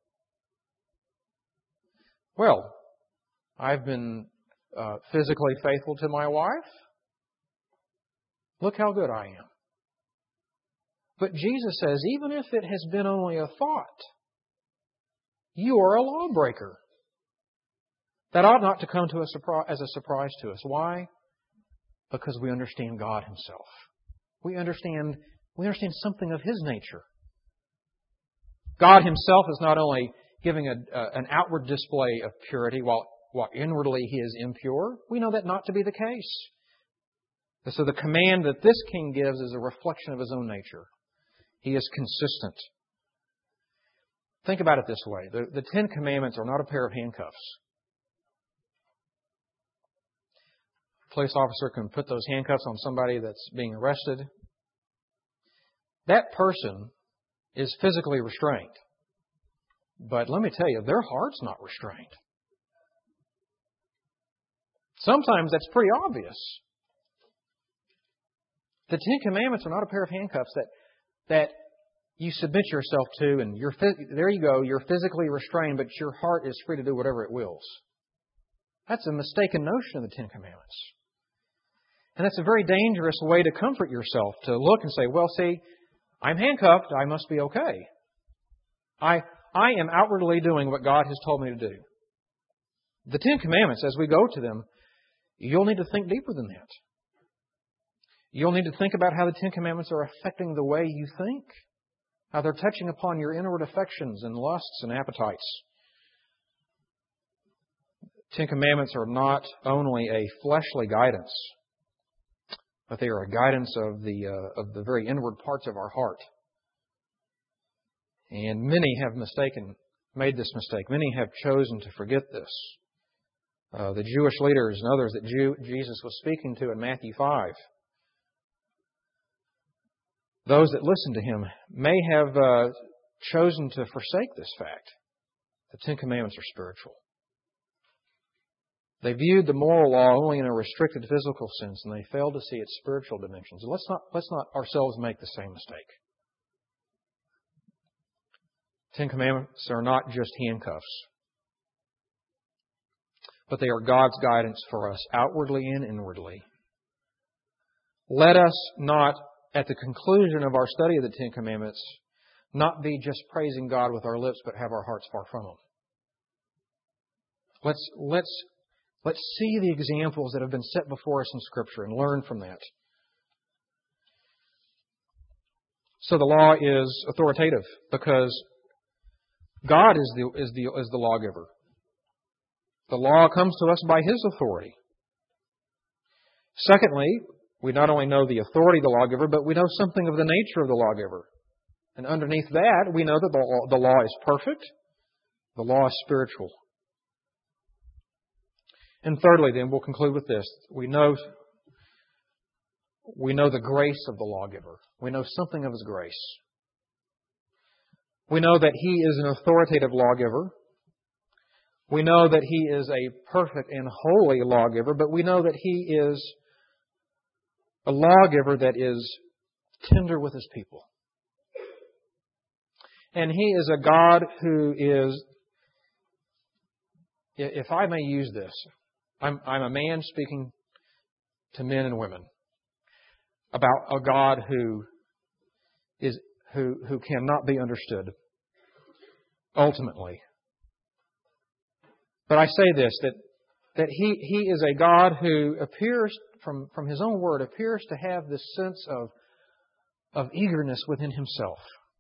Well, I've been physically faithful to my wife. Look how good I am. But Jesus says, even if it has been only a thought, you are a lawbreaker. That ought not to come to us as a surprise to us. Why? Because we understand God Himself. We understand something of His nature. God Himself is not only giving an outward display of purity while inwardly He is impure. We know that not to be the case. So the command that this king gives is a reflection of His own nature. He is consistent. Think about it this way. The Ten Commandments are not a pair of handcuffs. A police officer can put those handcuffs on somebody that's being arrested. That person is physically restrained. But let me tell you, their heart's not restrained. Sometimes that's pretty obvious. The Ten Commandments are not a pair of handcuffs that you submit yourself to, and there you go, you're physically restrained, but your heart is free to do whatever it wills. That's a mistaken notion of the Ten Commandments. And that's a very dangerous way to comfort yourself, to look and say, well, see, I'm handcuffed, I must be okay. I am outwardly doing what God has told me to do. The Ten Commandments, as we go to them, you'll need to think deeper than that. You'll need to think about how the Ten Commandments are affecting the way you think, how they're touching upon your inward affections and lusts and appetites. Ten Commandments are not only a fleshly guidance, but they are a guidance of the very inward parts of our heart. And many have made this mistake. Many have chosen to forget this. The Jewish leaders and others that Jesus was speaking to in Matthew 5, those that listened to Him may have chosen to forsake this fact. The Ten Commandments are spiritual. They viewed the moral law only in a restricted physical sense, and they failed to see its spiritual dimensions. Let's not ourselves make the same mistake. Ten Commandments are not just handcuffs, but they are God's guidance for us outwardly and inwardly. Let us not, at the conclusion of our study of the Ten Commandments, not be just praising God with our lips, but have our hearts far from Him. Let's see the examples that have been set before us in Scripture and learn from that. So the law is authoritative because God is the lawgiver. The law comes to us by His authority. Secondly, we not only know the authority of the lawgiver, but we know something of the nature of the lawgiver. And underneath that, we know that the law is perfect. The law is spiritual. And thirdly, then, we'll conclude with this. We know the grace of the lawgiver. We know something of His grace. We know that He is an authoritative lawgiver. We know that He is a perfect and holy lawgiver, but we know that He is a lawgiver that is tender with His people. And He is a God who is, if I may use this, I'm a man speaking to men and women about a God who cannot be understood ultimately. But I say this, that He is a God who appears, from His own word, appears to have this sense of eagerness within Himself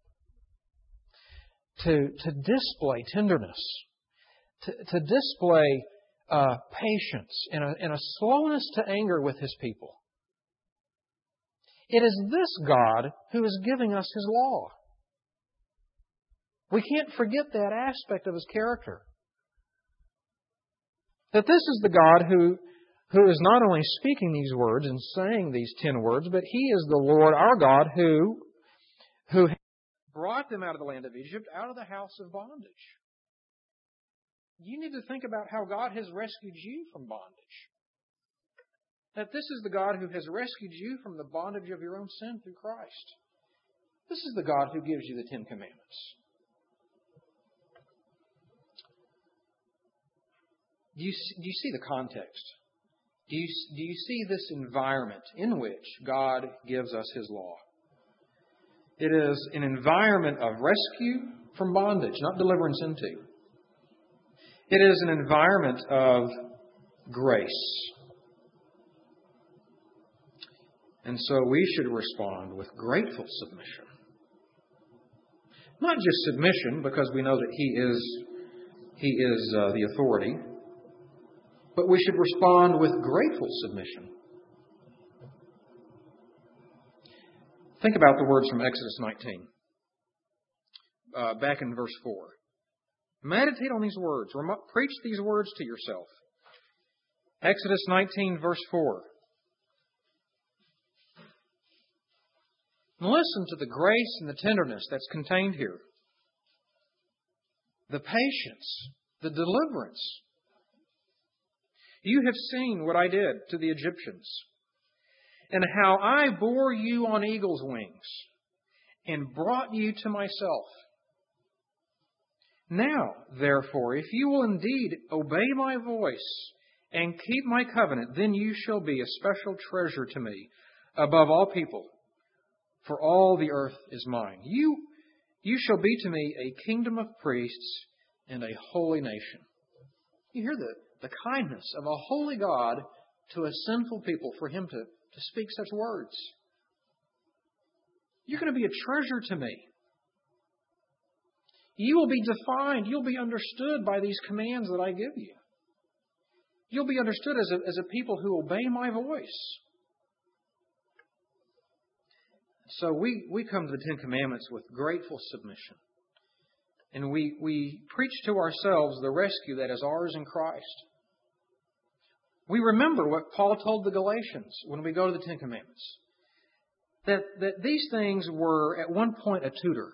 to display tenderness, to display patience and a slowness to anger with His people. It is this God who is giving us His law. We can't forget that aspect of His character. That this is the God who is not only speaking these words and saying these 10 words, but He is the Lord our God who brought them out of the land of Egypt, out of the house of bondage. You need to think about how God has rescued you from bondage. That this is the God who has rescued you from the bondage of your own sin through Christ. This is the God who gives you the 10 Commandments. Do you see the context? Do you see this environment in which God gives us His law? It is an environment of rescue from bondage, not deliverance into. It is an environment of grace. And so we should respond with grateful submission. Not just submission because we know that He is the authority, but we should respond with grateful submission. Think about the words from Exodus 19, back in verse 4. Meditate on these words. Preach these words to yourself. Exodus 19, verse 4. And listen to the grace and the tenderness that's contained here. The patience, the deliverance. You have seen what I did to the Egyptians, and how I bore you on eagle's wings, and brought you to myself. Now, therefore, if you will indeed obey my voice and keep my covenant, then you shall be a special treasure to me above all people, for all the earth is mine. You shall be to me a kingdom of priests and a holy nation. You hear the kindness of a holy God to a sinful people for Him to speak such words. You're going to be a treasure to me. You will be defined. You'll be understood by these commands that I give you. You'll be understood as a people who obey my voice. So we come to the 10 Commandments with grateful submission. And we preach to ourselves the rescue that is ours in Christ. We remember what Paul told the Galatians when we go to the 10 Commandments. That these things were at one point a tutor.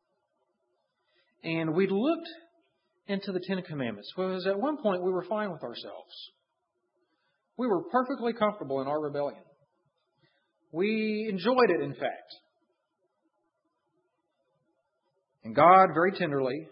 And we looked into the 10 Commandments because at one point we were fine with ourselves. We were perfectly comfortable in our rebellion. We enjoyed it, in fact. And God, very tenderly,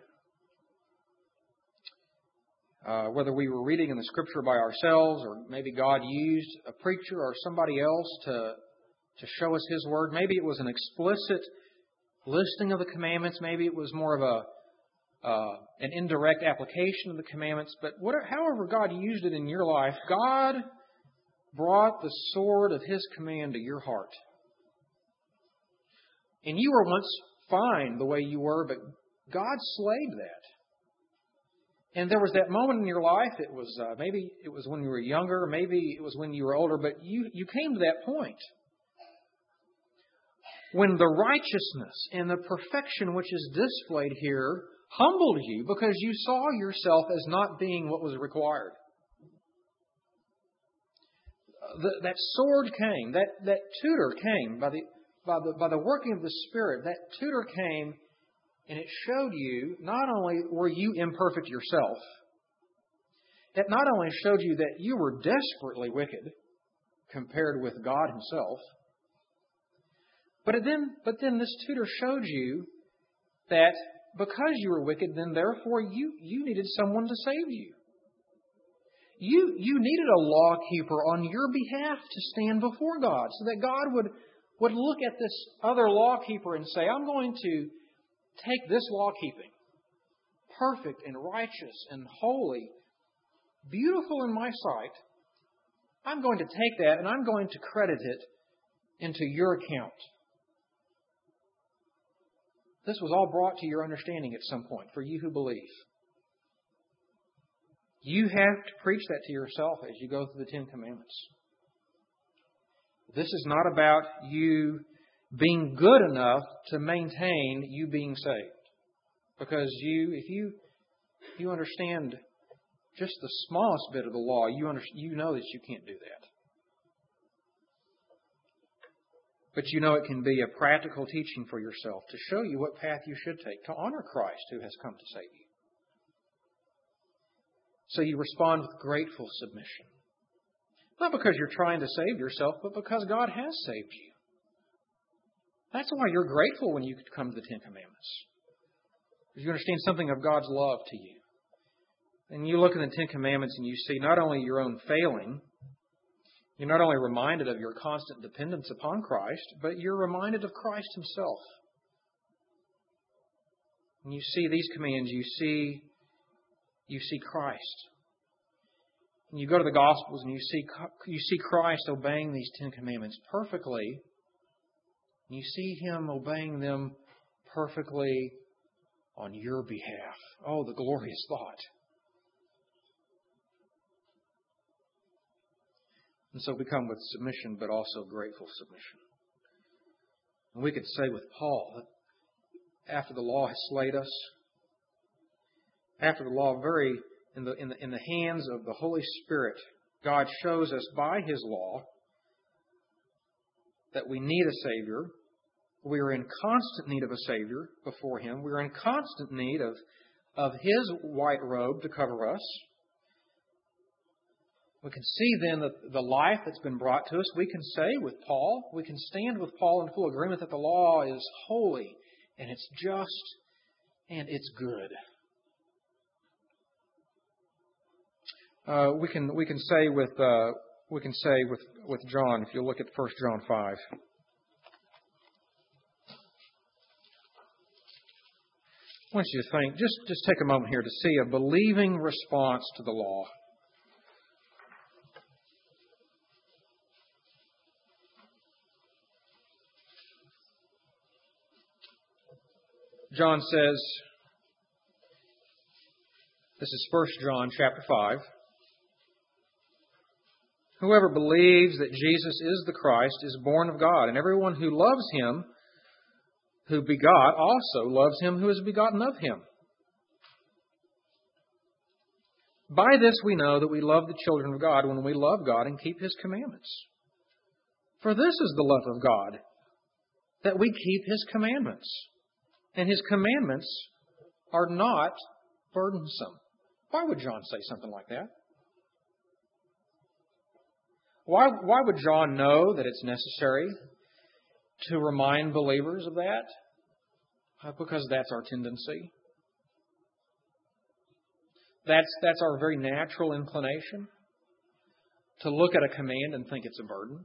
whether we were reading in the Scripture by ourselves or maybe God used a preacher or somebody else to show us His Word. Maybe it was an explicit listing of the commandments. Maybe it was more of an indirect application of the commandments. But however God used it in your life, God brought the sword of His command to your heart. And you were once fine the way you were, but God slayed that. And there was that moment in your life, maybe it was when you were younger, maybe it was when you were older, but you came to that point when the righteousness and the perfection which is displayed here humbled you because you saw yourself as not being what was required. That sword came, that tutor came by the working of the Spirit. That tutor came and it showed you not only were you imperfect yourself, it not only showed you that you were desperately wicked compared with God Himself, but then this tutor showed you that because you were wicked, then therefore you needed someone to save you. You needed a lawkeeper on your behalf to stand before God so that God would look at this other lawkeeper and say, I'm going to take this lawkeeping, perfect and righteous and holy, beautiful in my sight, I'm going to take that and I'm going to credit it into your account. This was all brought to your understanding at some point for you who believe. You have to preach that to yourself as you go through the 10 Commandments. This is not about you being good enough to maintain you being saved. Because if you understand just the smallest bit of the law, you know that you can't do that. But you know it can be a practical teaching for yourself to show you what path you should take to honor Christ who has come to save you. So you respond with grateful submission. Not because you're trying to save yourself, but because God has saved you. That's why you're grateful when you come to the Ten Commandments. Because you understand something of God's love to you. And you look at the Ten Commandments and you see not only your own failing, you're not only reminded of your constant dependence upon Christ, but you're reminded of Christ Himself. When you see these commands, you see Christ. And you go to the Gospels and you see Christ obeying these Ten Commandments perfectly. And you see Him obeying them perfectly on your behalf. Oh, the glorious thought. And so we come with submission, but also grateful submission. And we could say with Paul that after the law has slayed us, after the law in the hands of the Holy Spirit, God shows us by His law that we need a Savior. We are in constant need of a Savior before Him. We are in constant need of His white robe to cover us. We can see then that the life that's been brought to us, we can say with Paul, we can stand with Paul in full agreement that the law is holy and it's just and it's good. We can say with John, if you look at 1 John 5. I want you to think, just take a moment here to see a believing response to the law. John says, this is 1 John chapter 5, whoever believes that Jesus is the Christ is born of God, and everyone who loves Him who begot also loves Him who is begotten of Him. By this we know that we love the children of God when we love God and keep His commandments. For this is the love of God, that we keep His commandments. And His commandments are not burdensome. Why would John say something like that? Why would John know that it's necessary to remind believers of that? Because that's our tendency. That's our very natural inclination to look at a command and think it's a burden.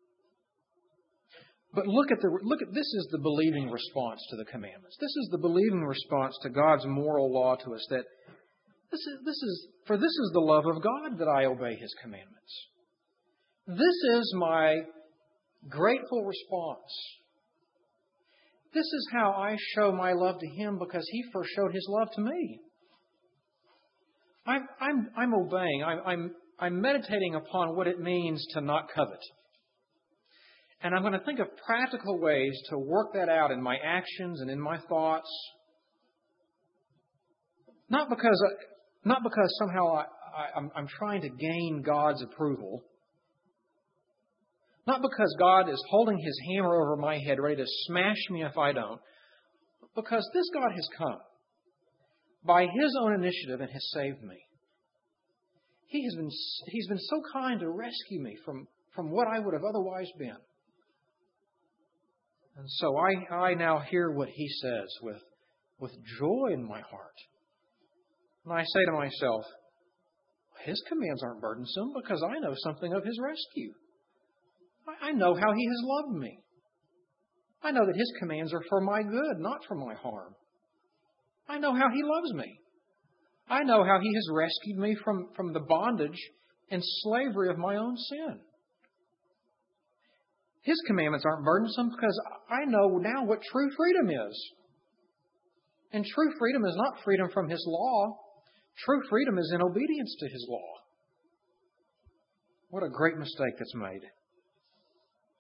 But look at this is the believing response to the commandments. This is the believing response to God's moral law to us, that this is the love of God that I obey His commandments. This is my grateful response. This is how I show my love to Him because He first showed His love to me. I'm obeying. I'm meditating upon what it means to not covet. And I'm going to think of practical ways to work that out in my actions and in my thoughts. Not because somehow I'm trying to gain God's approval. Not because God is holding His hammer over my head ready to smash me if I don't. But because this God has come by His own initiative and has saved me. He's been so kind to rescue me from what I would have otherwise been. And so I now hear what He says with joy in my heart. And I say to myself, His commands aren't burdensome because I know something of His rescue. I know how He has loved me. I know that His commands are for my good, not for my harm. I know how He loves me. I know how He has rescued me from the bondage and slavery of my own sin. His commandments aren't burdensome because I know now what true freedom is. And true freedom is not freedom from His law. True freedom is in obedience to His law. What a great mistake that's made.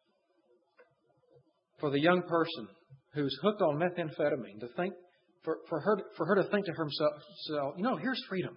for the young person who's hooked on methamphetamine to think, for her to think to herself, here's freedom.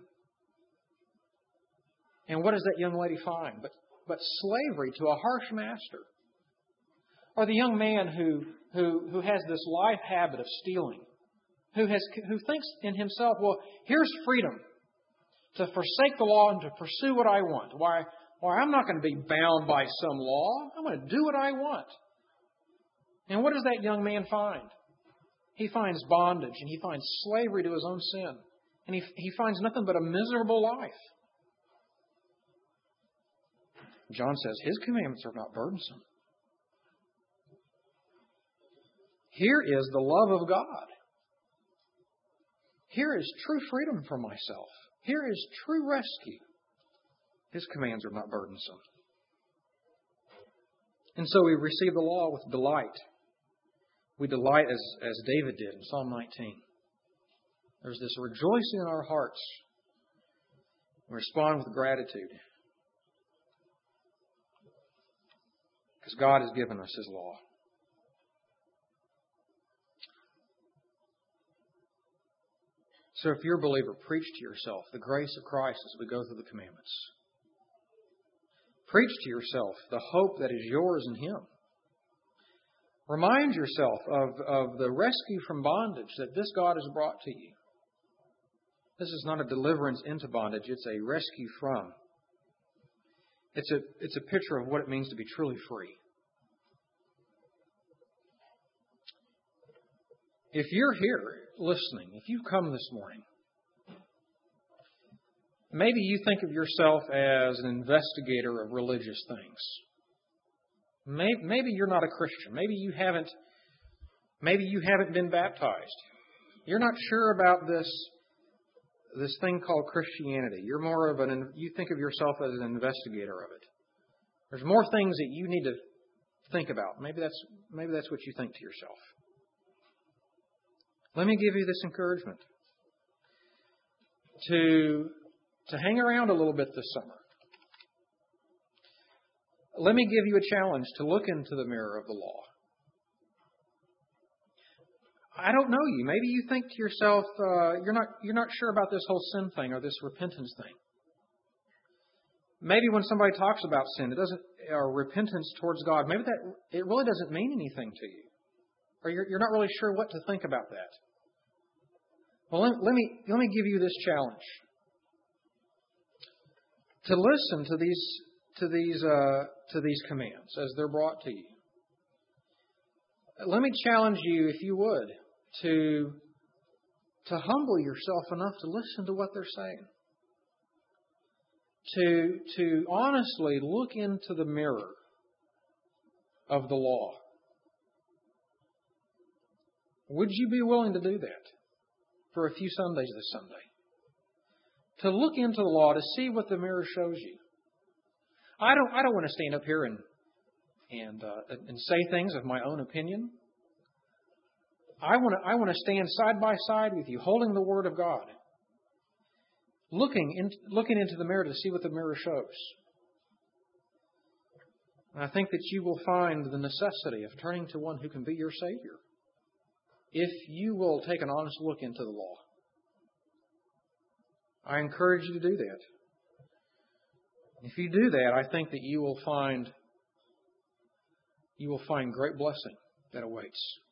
And what does that young lady find? But slavery to a harsh master. Or the young man who has this life habit of stealing, who thinks in himself, well, here's freedom to forsake the law and to pursue what I want. Why, I'm not going to be bound by some law. I'm going to do what I want. And what does that young man find? He finds bondage and he finds slavery to his own sin. And he finds nothing but a miserable life. John says His commandments are not burdensome. Here is the love of God. Here is true freedom from myself. Here is true rescue. His commands are not burdensome. And so we receive the law with delight. We delight as David did in Psalm 19. There's this rejoicing in our hearts. We respond with gratitude. Because God has given us His law. So if you're a believer, preach to yourself the grace of Christ as we go through the commandments. Preach to yourself the hope that is yours in Him. Remind yourself of the rescue from bondage that this God has brought to you. This is not a deliverance into bondage, it's a rescue from. It's a picture of what it means to be truly free. If you're here listening, if you've come this morning, maybe you think of yourself as an investigator of religious things. Maybe you're not a Christian. Maybe you haven't been baptized. You're not sure about this thing called Christianity. You're more of you think of yourself as an investigator of it. There's more things that you need to think about. Maybe that's what you think to yourself. Let me give you this encouragement to hang around a little bit this summer. Let me give you a challenge to look into the mirror of the law. I don't know you. Maybe you think to yourself, you're not sure about this whole sin thing or this repentance thing. Maybe when somebody talks about sin, or repentance towards God, maybe it really doesn't mean anything to you, or you're not really sure what to think about that. Well, let me give you this challenge to listen to these commands as they're brought to you. Let me challenge you, if you would, to humble yourself enough to listen to what they're saying. To honestly look into the mirror of the law. Would you be willing to do that for a few Sundays this Sunday? To look into the law, to see what the mirror shows you. I don't want to stand up here and say things of my own opinion. I want to stand side by side with you, holding the Word of God, looking into the mirror to see what the mirror shows. And I think that you will find the necessity of turning to one who can be your Savior, if you will take an honest look into the law. I encourage you to do that. If you do that, I think that you will find great blessing that awaits.